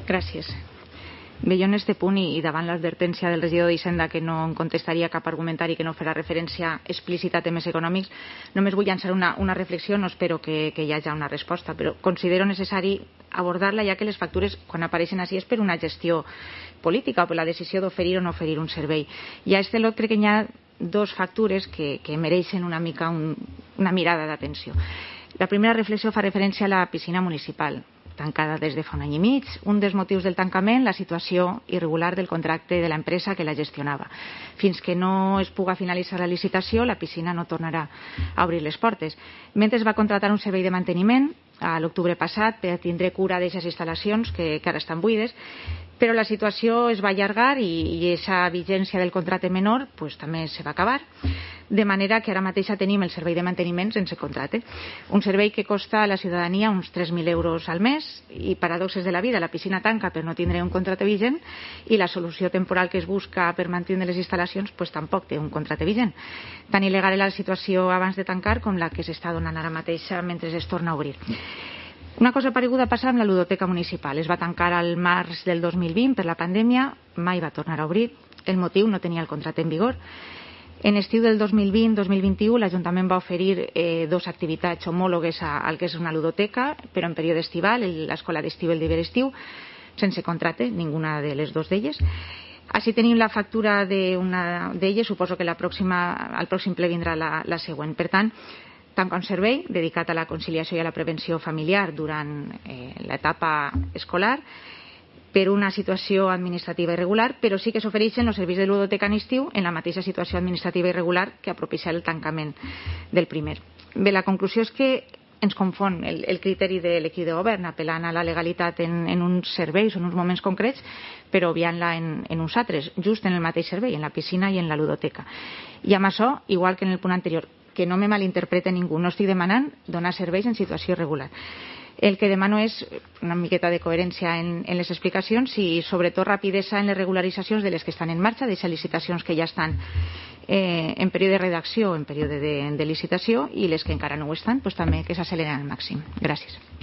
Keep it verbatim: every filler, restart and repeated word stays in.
Gràcies. Bé, jo en este punt i davant l'advertència del regidor d'Hisenda que no em contestaria cap argumentari que no farà referència explícita a temes econòmics, només vull llançar una, una reflexió, no espero que, que hi hagi una resposta, però considero necessari abordar-la ja que les factures quan apareixen així és per una gestió política o per la decisió d'oferir o no oferir un servei. I a este lot crec que hi ha dos factures que, que mereixen una mica un, una mirada d'atenció. La primera reflexió fa referència a la piscina municipal, tancada des de fa un any i mig. Un dels motius del tancament, la situació irregular del contracte de l'empresa que la gestionava. Fins que no es puga finalitzar la licitació, la piscina no tornarà a obrir les portes. Mentre es va contratar un servei de manteniment a l'octubre passat per tindre cura d'aquestes instal·lacions que, que ara estan buides, però la situació es va allargar i aquesta vigència del contracte menor pues, també se va acabar, de manera que ara mateix tenim el servei de manteniment sense contracte. Un servei que costa a la ciutadania uns tres mil euros al mes i paradoxes de la vida, la piscina tanca per no tindre un contracte vigent i la solució temporal que es busca per mantenir les instal·lacions pues, tampoc té un contracte vigent. Tan il·legal era la situació abans de tancar com la que s'està donant ara mateix mentre es torna a obrir. Una cosa pareguda passa amb la ludoteca municipal. Es va tancar al març del dos mil vint per la pandèmia, mai va tornar a obrir. El motiu, no tenia el contracte en vigor. En estiu del dos mil vint dos mil vint-i-u l'Ajuntament va oferir eh, dos activitats homòlogues a, al que és una ludoteca, però en període estival, l'escola d'estiu i el d'hivern-estiu, sense contracte, ninguna de les dues d'elles. Així tenim la factura d'una d'elles, suposo que la pròxima, al pròxim ple vindrà la, la següent. Per tant, tanca un servei dedicat a la conciliació i a la prevenció familiar durant eh, l'etapa escolar per una situació administrativa irregular, però sí que s'ofereixen els serveis de ludoteca en estiu en la mateixa situació administrativa irregular que ha propiciat el tancament del primer. Bé, la conclusió és que ens confon el, el criteri de l'equip de govern, apel·lant a la legalitat en, en uns serveis o en uns moments concrets, però obviant-la en, en uns altres, just en el mateix servei, en la piscina i en la ludoteca. I amb això, igual que en el punt anterior, que no me malinterprete ningú, no estic demanant donar serveis en situació irregular. El que demano és una miqueta de coherència en, en les explicacions i sobretot rapidesa en les regularitzacions de les que estan en marxa, d'aquestes licitacions que ja estan eh, en període de redacció o en període de, de licitació i les que encara no ho estan, doncs també que s'acceleren al màxim. Gràcies.